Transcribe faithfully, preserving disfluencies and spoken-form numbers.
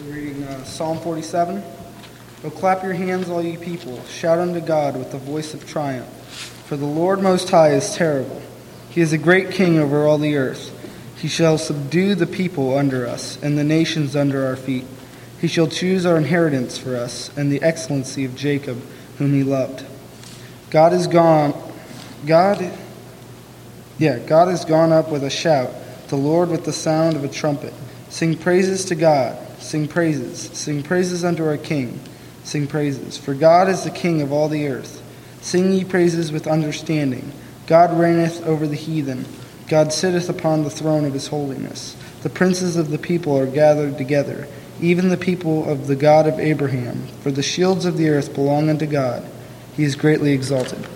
Reading uh, Psalm forty-seven. O clap your hands, all ye people. Shout unto God with the voice of triumph. For the Lord Most High is terrible. He is a great king over all the earth. He shall subdue the people under us, and the nations under our feet. He shall choose our inheritance for us, and the excellency of Jacob, whom he loved. God is gone. God, yeah, God is gone up with a shout, the Lord with the sound of a trumpet. Sing praises to God. Sing praises. Sing praises unto our King. Sing praises. For God is the King of all the earth. Sing ye praises with understanding. God reigneth over the heathen. God sitteth upon the throne of his holiness. The princes of the people are gathered together, even the people of the God of Abraham. For the shields of the earth belong unto God. He is greatly exalted.